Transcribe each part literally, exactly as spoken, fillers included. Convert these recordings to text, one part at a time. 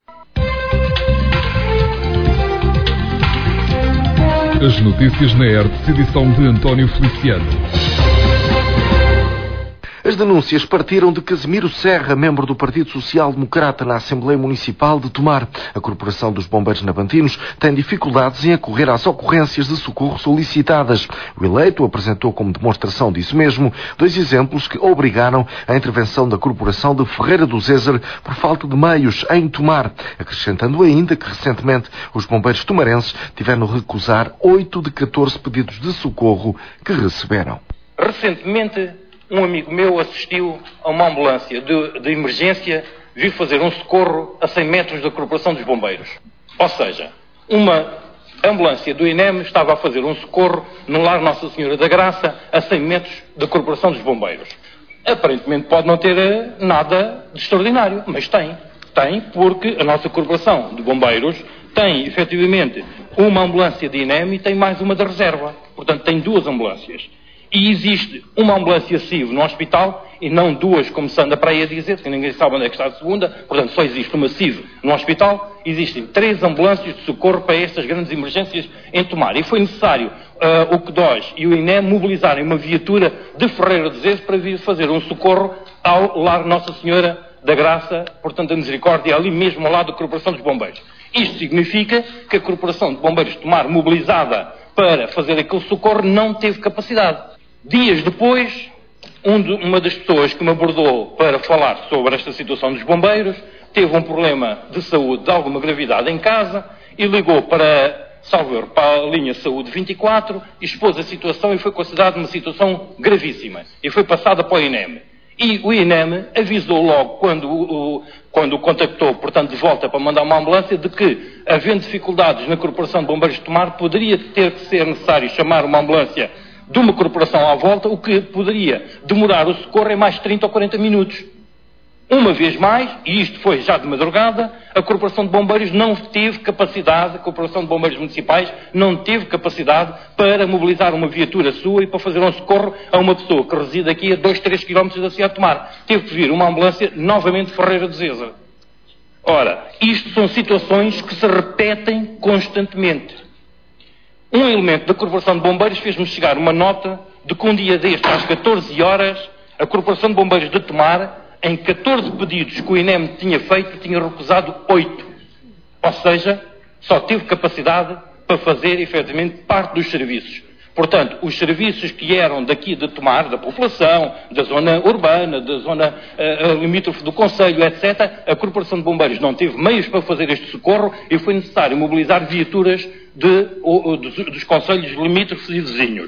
As notícias na R T, edição de António Feliciano. As denúncias partiram de Casimiro Serra, membro do Partido Social Democrata na Assembleia Municipal de Tomar. A Corporação dos Bombeiros Nabantinos tem dificuldades em acorrer às ocorrências de socorro solicitadas. O eleito apresentou como demonstração disso mesmo dois exemplos que obrigaram a intervenção da Corporação de Ferreira do Zezer por falta de meios em Tomar, acrescentando ainda que recentemente os bombeiros tomarenses tiveram de recusar oito de catorze pedidos de socorro que receberam. Recentemente, um amigo meu assistiu a uma ambulância de, de emergência vir fazer um socorro a cem metros da Corporação dos Bombeiros. Ou seja, uma ambulância do I N E M estava a fazer um socorro no Lar Nossa Senhora da Graça a cem metros da Corporação dos Bombeiros. Aparentemente pode não ter nada de extraordinário, mas tem. Tem, porque a nossa Corporação de Bombeiros tem, efetivamente, uma ambulância de I N E M e tem mais uma da reserva. Portanto, tem duas ambulâncias. E existe uma ambulância C I V no hospital e não duas, como se anda para aí a dizer, que ninguém sabe onde é que está a segunda. Portanto, só existe uma C I V no hospital. Existem três ambulâncias de socorro para estas grandes emergências em Tomar. E foi necessário uh, o C D O S e o I N E M mobilizarem uma viatura de Ferreira do Zezer para vir fazer um socorro ao Lar Nossa Senhora da Graça, portanto, da Misericórdia, ali mesmo ao lado da Corporação dos Bombeiros. Isto significa que a Corporação de Bombeiros de Tomar, mobilizada para fazer aquele socorro, não teve capacidade. Dias depois, um de, uma das pessoas que me abordou para falar sobre esta situação dos bombeiros teve um problema de saúde de alguma gravidade em casa e ligou para, salvo erro, para a linha Saúde vinte e quatro, expôs a situação e foi considerada uma situação gravíssima e foi passada para o I N E M. E o I N E M avisou logo, quando o, quando o contactou, portanto, de volta para mandar uma ambulância, de que, havendo dificuldades na Corporação de Bombeiros de Tomar, poderia ter que ser necessário chamar uma ambulância de uma corporação à volta, o que poderia demorar o socorro em mais trinta ou quarenta minutos. Uma vez mais, e isto foi já de madrugada, a Corporação de Bombeiros não teve capacidade, a Corporação de Bombeiros Municipais não teve capacidade para mobilizar uma viatura sua e para fazer um socorro a uma pessoa que reside aqui a dois, três quilómetros da cidade de Tomar. Teve que vir uma ambulância novamente de Ferreira do Zezer. Ora, isto são situações que se repetem constantemente. Um elemento da Corporação de Bombeiros fez-me chegar uma nota de que um dia destes, às catorze horas, a Corporação de Bombeiros de Tomar, em catorze pedidos que o I N E M tinha feito, tinha recusado oito. Ou seja, só teve capacidade para fazer, efetivamente, parte dos serviços. Portanto, os serviços que eram daqui de Tomar, da população, da zona urbana, da zona uh, limítrofe do Conselho, etcétera, a Corporação de Bombeiros não teve meios para fazer este socorro e foi necessário mobilizar viaturas de, uh, dos, dos concelhos limítrofes e vizinhos.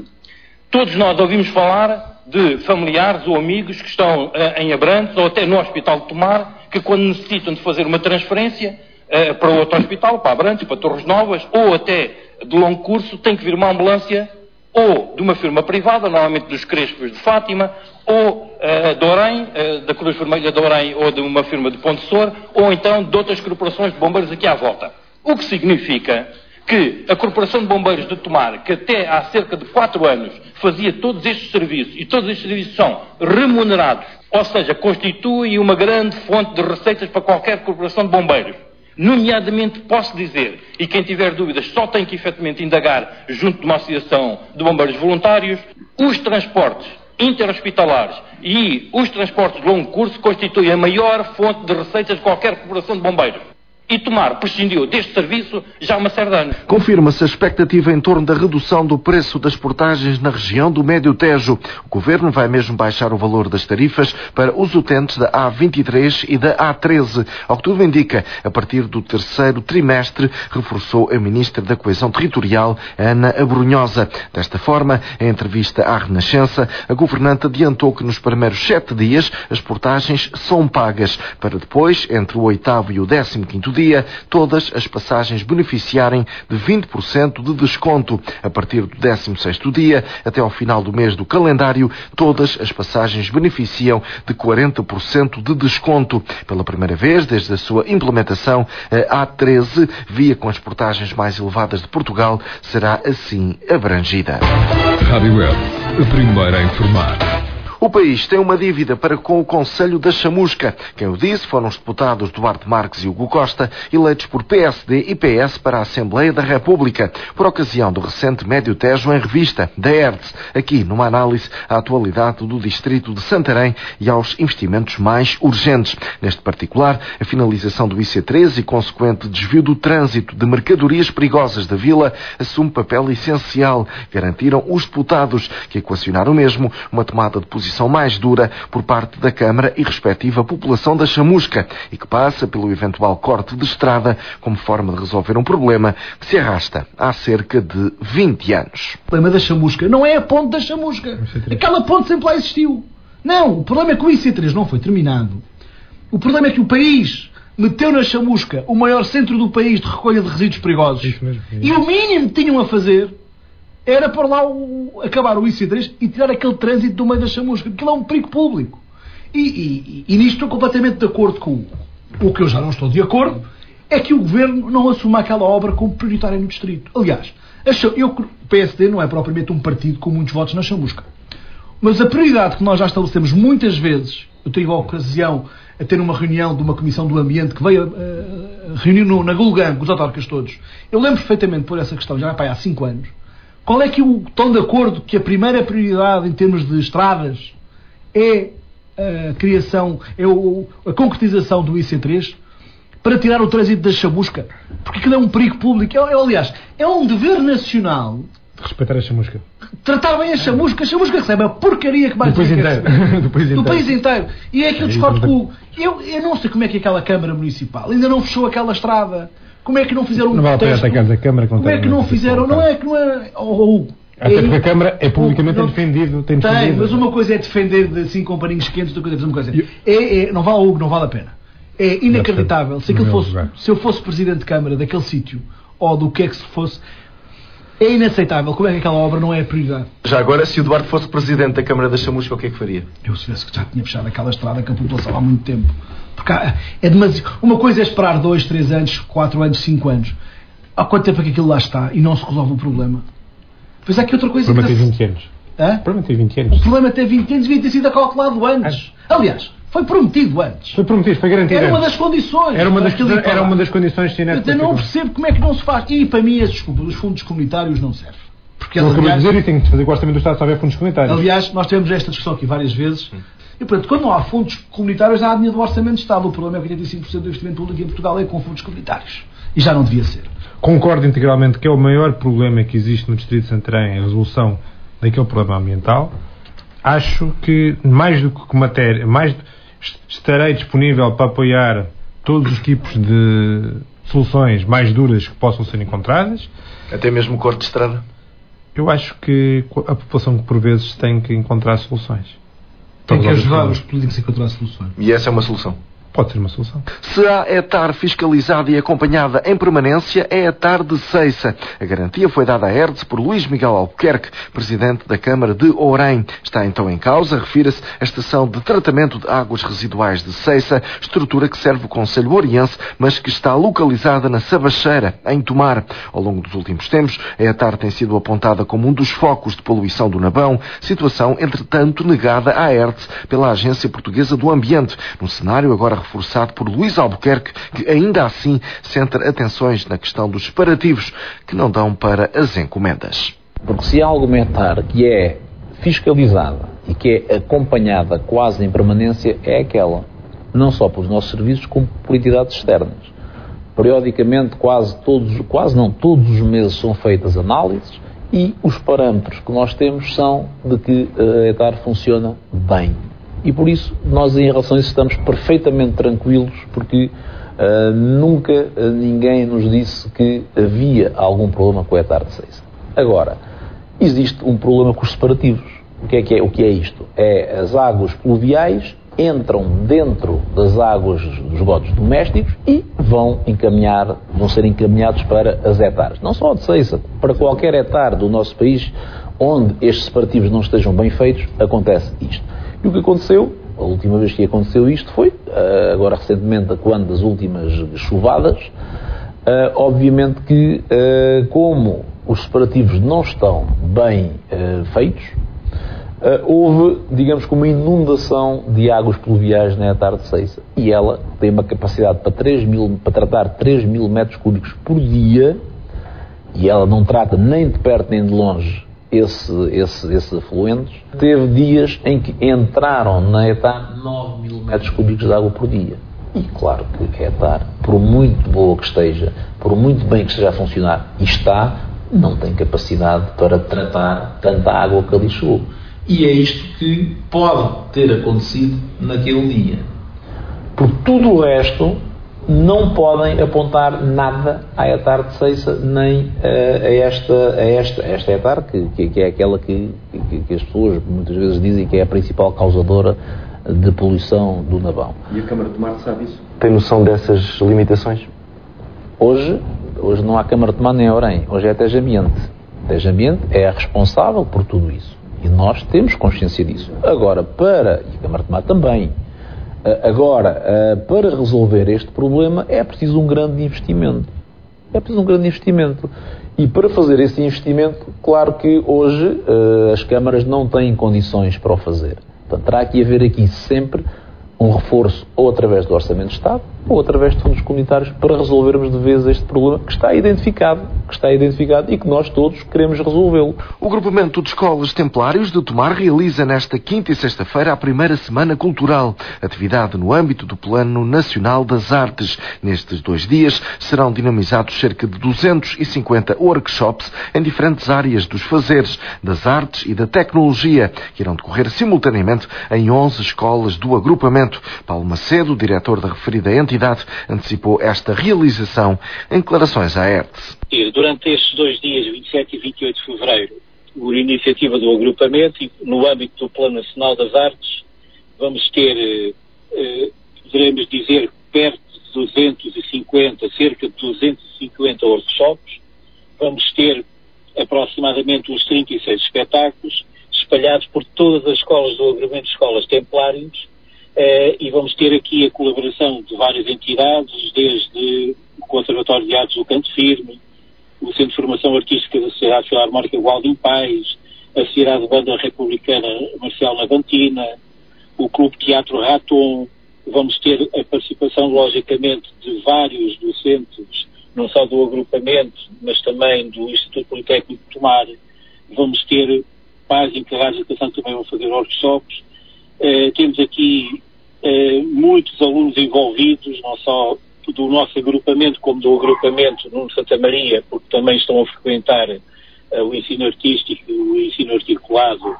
Todos nós ouvimos falar de familiares ou amigos que estão uh, em Abrantes ou até no Hospital de Tomar, que quando necessitam de fazer uma transferência uh, para outro hospital, para Abrantes, para Torres Novas, ou até de longo curso, tem que vir uma ambulância ou de uma firma privada, normalmente dos Crespos de Fátima, ou uh, de Orém, uh, da Cruz Vermelha de Orém, ou de uma firma de Ponte Sor, ou então de outras corporações de bombeiros aqui à volta. O que significa que a Corporação de Bombeiros de Tomar, que até há cerca de quatro anos fazia todos estes serviços, e todos estes serviços são remunerados, ou seja, constitui uma grande fonte de receitas para qualquer corporação de bombeiros. Nomeadamente, posso dizer, e quem tiver dúvidas só tem que efetivamente indagar junto de uma associação de bombeiros voluntários, os transportes interhospitalares e os transportes de longo curso constituem a maior fonte de receitas de qualquer corporação de bombeiros. E Tomar prescindiu deste serviço já há uma série de anos. Confirma-se a expectativa em torno da redução do preço das portagens na região do Médio Tejo. O Governo vai mesmo baixar o valor das tarifas para os utentes da A vinte e três e da A treze. Ao que tudo indica, a partir do terceiro trimestre, reforçou a Ministra da Coesão Territorial, Ana Abrunhosa. Desta forma, em entrevista à Renascença, a governante adiantou que nos primeiros sete dias as portagens são pagas, para depois, entre o oitavo e o décimo quinto dia, todas as passagens beneficiarem de vinte por cento de desconto. A partir do décimo sexto dia, até ao final do mês do calendário, todas as passagens beneficiam de quarenta por cento de desconto. Pela primeira vez, desde a sua implementação, a A treze, via com as portagens mais elevadas de Portugal, será assim abrangida. Rádio Web, a primeira a informar. O país tem uma dívida para com o Conselho da Chamusca. Quem o disse foram os deputados Duarte Marques e Hugo Costa, eleitos por P S D e P S para a Assembleia da República, por ocasião do recente Médio Tejo em Revista, da ERDS, aqui numa análise à atualidade do distrito de Santarém e aos investimentos mais urgentes. Neste particular, a finalização do I C três e consequente desvio do trânsito de mercadorias perigosas da vila assume papel essencial, garantiram os deputados, que equacionaram mesmo uma tomada de posição mais dura por parte da Câmara e respectiva população da Chamusca e que passa pelo eventual corte de estrada como forma de resolver um problema que se arrasta há cerca de vinte anos. O problema da Chamusca não é a ponte da Chamusca. Aquela ponte sempre lá existiu. Não, o problema é que o I C três não foi terminado. O problema é que o país meteu na Chamusca o maior centro do país de recolha de resíduos perigosos. Isso mesmo, isso. E o mínimo que tinham a fazer era por lá o, acabar o I C três e tirar aquele trânsito do meio da Chamusca, porque ele é um perigo público. E, e, e nisto estou completamente de acordo com o que eu já não estou de acordo, é que o Governo não assuma aquela obra como prioritária no distrito. Aliás, eu, o P S D não é propriamente um partido com muitos votos na Chamusca. Mas a prioridade que nós já estabelecemos muitas vezes, eu tive a ocasião a ter uma reunião de uma Comissão do Ambiente que veio uh, reunir no, na Gulgã, com os autarcas todos. Eu lembro perfeitamente por essa questão, já vai para aí há cinco anos. Qual é que o, estão de acordo que a primeira prioridade em termos de estradas é a criação, é o, a concretização do I C três para tirar o trânsito da Chamusca? Porque aquilo é um perigo público. É, é, aliás, é um dever nacional respeitar a Chamusca. Tratar bem a Chamusca. A Chamusca recebe a porcaria que mais do país inteiro. do país inteiro. Do país inteiro. E é aquilo que discordo com o... Eu, eu não sei como é que aquela Câmara Municipal ainda não fechou aquela estrada. Como é que não fizeram um não protesto? Não vale a pena atacar a Câmara. Como é que não fizeram? Não é que não é... Ou, até porque a Câmara é publicamente não, defendido. Tem, tem defendido. Mas uma coisa é defender de assim com paninhos quentes, outra coisa é uma coisa. É, é, não vale Hugo, não vale a pena. É inacreditável. Se, aquilo fosse, se eu fosse Presidente de Câmara daquele sítio, ou do que é que se fosse... É inaceitável. Como é que aquela obra não é a prioridade? Já agora, se o Duarte fosse Presidente da Câmara da Chamusca, o que é que faria? Eu, se tivesse que já tinha fechado aquela estrada com a população há muito tempo. Porque é demasiado... Uma coisa é esperar dois, três anos, quatro anos, cinco anos. Há quanto tempo é que aquilo lá está e não se resolve o problema? Pois é que outra coisa... O problema tem vinte anos. Hã? O problema tem vinte anos. O problema tem vinte anos, devia ter sido acautelado antes. Ah. Aliás, foi prometido antes. Foi prometido, foi garantido. Era antes. uma das condições. Era uma das, era uma das condições de Eu não percebo como é que não se faz. E para mim, desculpa, os fundos comunitários não servem. Porque, eu acabei de dizer e tenho que fazer com o Orçamento do Estado se houver fundos comunitários. Aliás, nós tivemos esta discussão aqui várias vezes. Hum. E, portanto, quando não há fundos comunitários, há dinheiro do Orçamento do Estado. O problema é que oitenta e cinco por cento do investimento público em Portugal é com fundos comunitários. E já não devia ser. Concordo integralmente que é o maior problema que existe no Distrito de Santarém, a resolução daquele problema ambiental. Acho que, mais do que matéria, mais estarei disponível para apoiar todos os tipos de soluções mais duras que possam ser encontradas. Até mesmo o corte de estrada? Eu acho que a população, por vezes, tem que encontrar soluções. Tem que ajudar os políticos a encontrar soluções. E essa é uma solução? Pode ser uma solução. Se há ETAR fiscalizada e acompanhada em permanência, é a ETAR de Ceiça. A garantia foi dada à ERDS por Luís Miguel Albuquerque, Presidente da Câmara de Ourém. Está então em causa, refira-se, a Estação de Tratamento de Águas Residuais de Ceiça, estrutura que serve o Concelho Oriense, mas que está localizada na Sabacheira, em Tomar. Ao longo dos últimos tempos, a ETAR tem sido apontada como um dos focos de poluição do Nabão, situação, entretanto, negada à ERDS pela Agência Portuguesa do Ambiente, num cenário agora reforçado por Luís Albuquerque, que ainda assim centra atenções na questão dos separativos, que não dão para as encomendas. Porque se há alguma ETAR que é fiscalizada e que é acompanhada quase em permanência, é aquela. Não só pelos nossos serviços, como por entidades externas. Periodicamente, quase todos, quase não todos os meses são feitas análises e os parâmetros que nós temos são de que a ETAR funciona bem. E por isso, nós em relação a isso estamos perfeitamente tranquilos, porque uh, nunca uh, ninguém nos disse que havia algum problema com a ETAR de Ceiça. Agora, existe um problema com os separativos. O que é, que é, o que é isto? É as águas pluviais entram dentro das águas dos esgotos domésticos e vão encaminhar, vão ser encaminhados para as ETARs. Não só a de Ceiça, para qualquer ETAR do nosso país onde estes separativos não estejam bem feitos, acontece isto. E o que aconteceu, a última vez que aconteceu isto foi, agora recentemente, quando das últimas chuvadas, obviamente que, como os separativos não estão bem feitos, houve, digamos que uma inundação de águas pluviais na Etar de Ceiça. E ela tem uma capacidade para, três mil, para tratar três mil metros cúbicos por dia, e ela não trata nem de perto nem de longe esse, esse, esses afluentes. Teve dias em que entraram na Etar nove mil metros cúbicos de água por dia. E claro que a Etar, por muito boa que esteja, por muito bem que esteja a funcionar, e está, não tem capacidade para tratar tanta água que ali chegou. E é isto que pode ter acontecido naquele dia. Por tudo o resto, não podem apontar nada à Etar de Ceiça, nem uh, a, esta, a esta, esta Etar, que, que, que é aquela que, que, que as pessoas muitas vezes dizem que é a principal causadora de poluição do Navão. E a Câmara de Tomar sabe isso? Tem noção dessas limitações? Hoje, hoje não há Câmara de Tomar nem a Orem, hoje é a Tejo Ambiente. A Tejo Ambiente é a responsável por tudo isso. E nós temos consciência disso. Agora, para, e a Câmara de Tomar também, agora, para resolver este problema é preciso um grande investimento. É preciso um grande investimento. E para fazer esse investimento, claro que hoje as câmaras não têm condições para o fazer. Portanto, terá que haver aqui sempre um reforço ou através do Orçamento de Estado ou através de fundos comunitários para resolvermos de vez este problema que está identificado, que está identificado e que nós todos queremos resolvê-lo. O Grupamento de Escolas Templários de Tomar realiza nesta quinta e sexta-feira a primeira Semana Cultural, atividade no âmbito do Plano Nacional das Artes. Nestes dois dias serão dinamizados cerca de duzentos e cinquenta workshops em diferentes áreas dos fazeres, das artes e da tecnologia, que irão decorrer simultaneamente em onze escolas do agrupamento. Paulo Macedo, diretor da referida entidade, antecipou esta realização em declarações à R T S. Durante estes dois dias, vinte e sete e vinte e oito de fevereiro, por iniciativa do agrupamento e no âmbito do Plano Nacional das Artes, vamos ter, eh, poderemos dizer, perto de duzentos e cinquenta, cerca de duzentos e cinquenta workshops. Vamos ter aproximadamente uns trinta e seis espetáculos espalhados por todas as escolas do agrupamento de escolas templários. Uh, e vamos ter aqui a colaboração de várias entidades, desde o Conservatório de Artes do Canto Firme, o Centro de Formação Artística da Sociedade Filarmónica Gualdim Pais, a Sociedade de Banda Republicana Marcial Navantina, o Clube Teatro Raton. Vamos ter a participação, logicamente, de vários docentes, não só do agrupamento, mas também do Instituto Politécnico de Tomar. Vamos ter pais encarregados de educação que também vão fazer workshops. Uh, temos aqui uh, muitos alunos envolvidos, não só do nosso agrupamento, como do agrupamento Nuno Santa Maria, porque também estão a frequentar uh, o ensino artístico, o ensino articulado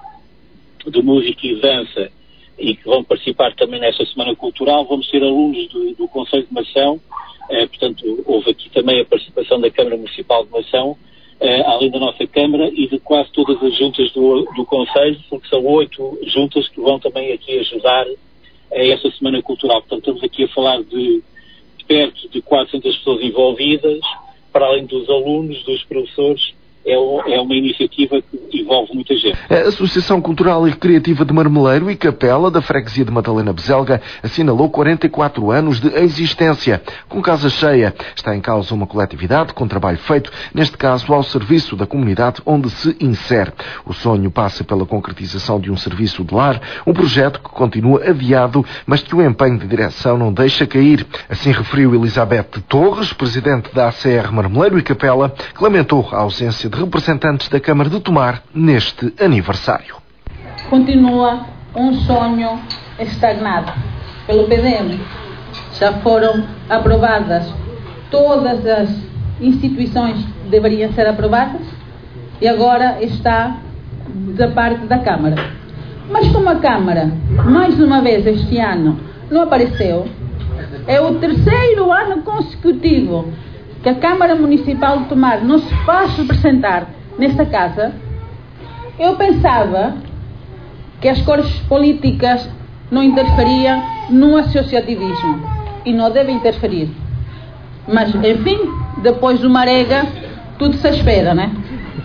de música e dança, e que vão participar também nesta Semana Cultural. Vamos ter alunos do, do Conselho de Mação, uh, portanto, houve aqui também a participação da Câmara Municipal de Mação, Uh, além da nossa Câmara e de quase todas as juntas do, do Conselho, porque são oito juntas que vão também aqui ajudar a esta Semana Cultural. Portanto, estamos aqui a falar de, de perto de quatrocentas pessoas envolvidas, para além dos alunos, dos professores. É, é uma iniciativa que envolve muita gente. A Associação Cultural e Recreativa de Marmeleiro e Capela da Freguesia de Madalena Bezelga assinalou quarenta e quatro anos de existência. Com casa cheia, está em causa uma coletividade com trabalho feito, neste caso ao serviço da comunidade onde se insere. O sonho passa pela concretização de um serviço de lar, um projeto que continua adiado, mas que o empenho de direção não deixa cair. Assim referiu Elizabeth Torres, presidente da A C R Marmeleiro e Capela, que lamentou a ausência de representantes da Câmara de Tomar neste aniversário. Continua um sonho estagnado pelo P D M. Já foram aprovadas todas as instituições que deveriam ser aprovadas e agora está da parte da Câmara. Mas como a Câmara, mais uma vez este ano, não apareceu, é o terceiro ano consecutivo que a Câmara Municipal de Tomar não se faz representar nesta casa. Eu pensava que as cores políticas não interferiam no associativismo e não devem interferir. Mas, enfim, depois do Marega, tudo se espera, né?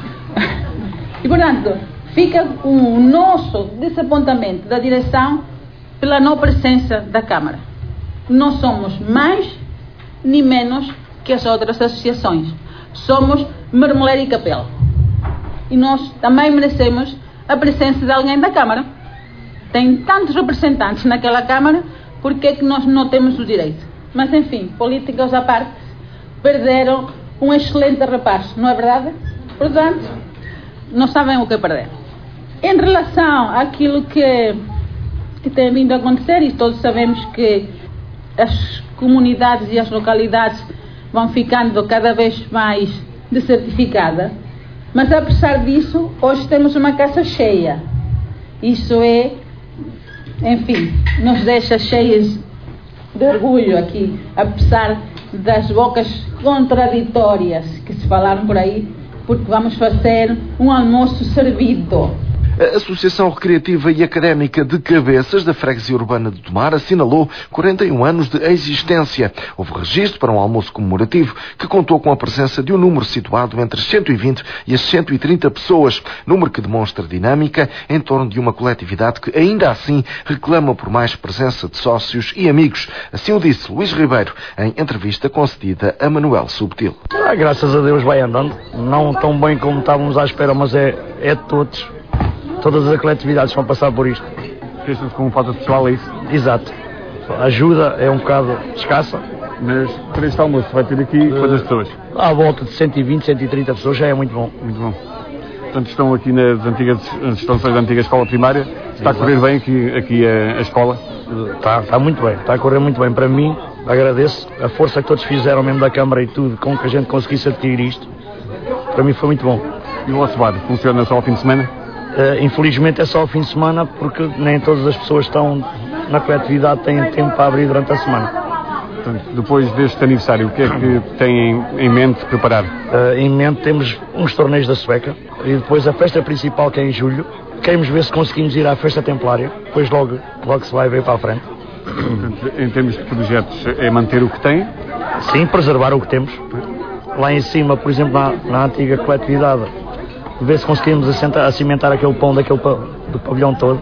E, portanto, fica o nosso desapontamento da direção pela não presença da Câmara. Não somos mais nem menos que as outras associações. Somos Marmeleiro e Capela. E nós também merecemos a presença de alguém da Câmara. Tem tantos representantes naquela Câmara, por que é que nós não temos o direito? Mas enfim, políticos à parte, perderam um excelente rapaz, não é verdade? Portanto, não sabem o que perder. Em relação àquilo que, que tem vindo a acontecer, e todos sabemos que as comunidades e as localidades vão ficando cada vez mais desertificadas, mas apesar disso, hoje temos uma casa cheia. Isso é, enfim, nos deixa cheios de orgulho aqui, apesar das bocas contraditórias que se falaram por aí, porque vamos fazer um almoço servido. A Associação Recreativa e Académica de Cabeças da Freguesia Urbana de Tomar assinalou quarenta e um anos de existência. Houve registro para um almoço comemorativo que contou com a presença de um número situado entre as cento e vinte e as cento e trinta pessoas, número que demonstra dinâmica em torno de uma coletividade que ainda assim reclama por mais presença de sócios e amigos. Assim o disse Luís Ribeiro em entrevista concedida a Manuel Subtil. Ah, graças a Deus vai andando, não tão bem como estávamos à espera, mas é, é de todos. Todas as coletividades vão passar por isto. Queixam-se com falta de pessoal, é isso? Exato. A ajuda é um bocado escassa. Mas para este almoço vai ter aqui uh, quantas pessoas? À volta de cento e vinte, cento e trinta pessoas, já é muito bom. Muito bom. Portanto, estão aqui nas antigas nas instalações da antiga escola primária. Está a correr bem aqui, aqui a, a escola? Está, está muito bem, está a correr muito bem. Para mim, agradeço a força que todos fizeram, mesmo da Câmara e tudo, com que a gente conseguisse adquirir isto. Para mim foi muito bom. E o vosso bar funciona só ao fim de semana? Uh, infelizmente é só ao fim de semana, porque nem todas as pessoas estão na coletividade têm tempo para abrir durante a semana. Portanto, depois deste aniversário, o que é que têm em mente preparar? Uh, em mente temos uns torneios da Sueca e depois a festa principal, que é em julho. Queremos ver se conseguimos ir à festa templária, depois logo, logo se vai ver para a frente. Portanto, em termos de projetos, é manter o que tem? Sim, preservar o que temos. Lá em cima, por exemplo, na, na antiga coletividade, ver se conseguimos assentar, cimentar aquele pão daquele do pavilhão todo,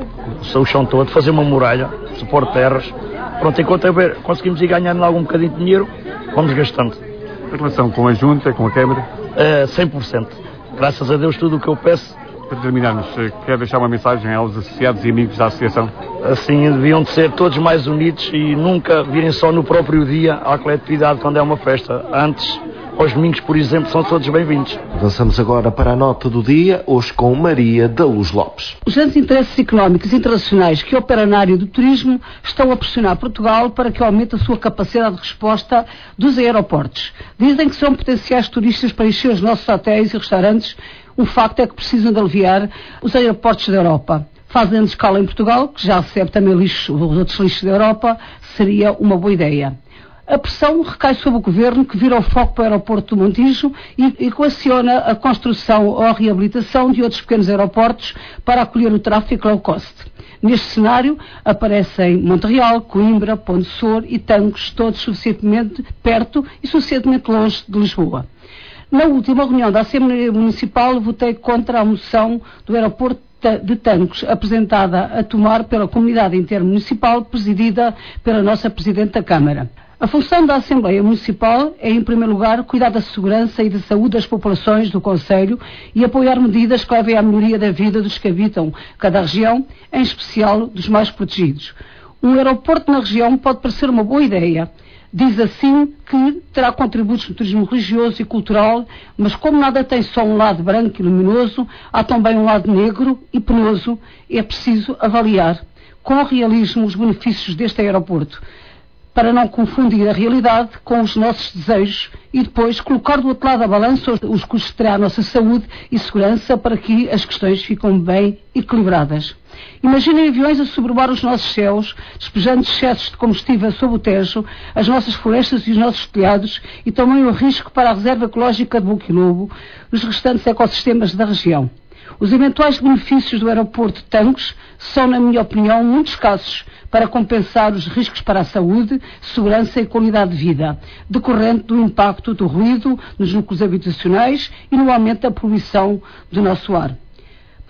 o chão todo, fazer uma muralha, suporte terras. Pronto, enquanto a ver, conseguimos ir ganhando algum bocadinho de dinheiro, vamos gastando. A relação com a Junta, com a Câmara? É, cem por cento. Graças a Deus, tudo o que eu peço. Para terminarmos, quer deixar uma mensagem aos associados e amigos da Associação? Assim, deviam de ser todos mais unidos e nunca virem só no próprio dia à coletividade quando é uma festa. Antes, aos domingos, por exemplo, são todos bem-vindos. Avançamos agora para a nota do dia, hoje com Maria da Luz Lopes. Os grandes interesses económicos internacionais que operam na área do turismo estão a pressionar Portugal para que aumente a sua capacidade de resposta dos aeroportos. Dizem que são potenciais turistas para encher os nossos hotéis e restaurantes. O facto é que precisam de aliviar os aeroportos da Europa. Fazendo escala em Portugal, que já recebe também lixo, os outros lixos da Europa, seria uma boa ideia. A pressão recai sobre o Governo, que vira o foco para o aeroporto do Montijo e equaciona a construção ou a reabilitação de outros pequenos aeroportos para acolher o tráfego low cost. Neste cenário aparecem Montreal, Coimbra, Ponte Sor e Tancos, todos suficientemente perto e suficientemente longe de Lisboa. Na última reunião da Assembleia Municipal, votei contra a moção do aeroporto de Tancos, apresentada a Tomar pela comunidade intermunicipal, presidida pela nossa Presidente da Câmara. A função da Assembleia Municipal é, em primeiro lugar, cuidar da segurança e da saúde das populações do Concelho e apoiar medidas que levem à melhoria da vida dos que habitam cada região, em especial dos mais protegidos. Um aeroporto na região pode parecer uma boa ideia. Diz assim que terá contributos no turismo religioso e cultural, mas como nada tem só um lado branco e luminoso, há também um lado negro e penoso. É preciso avaliar com realismo os benefícios deste aeroporto, para não confundir a realidade com os nossos desejos e depois colocar do outro lado da balança os custos que terá a nossa saúde e segurança para que as questões fiquem bem equilibradas. Imaginem aviões a sobrevoar os nossos céus, despejando excessos de combustível sobre o Tejo, as nossas florestas e os nossos telhados e também o risco para a reserva ecológica de Boquilobo e os restantes ecossistemas da região. Os eventuais benefícios do aeroporto de Tancos são, na minha opinião, muito escassos para compensar os riscos para a saúde, segurança e qualidade de vida, decorrente do impacto do ruído nos núcleos habitacionais e no aumento da poluição do nosso ar.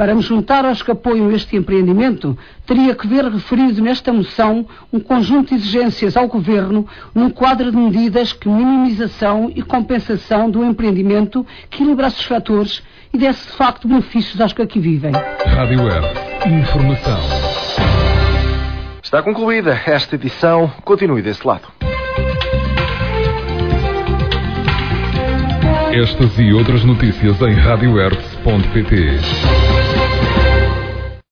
Para me juntar aos que apoiam este empreendimento, teria que ver referido nesta moção um conjunto de exigências ao Governo num quadro de medidas que minimização e compensação do empreendimento que equilibrasse os fatores e desse de facto benefícios aos que aqui vivem. Rádio Web. Informação. Está concluída esta edição. Continue desse lado. Estas e outras notícias em rádio hertz ponto pt.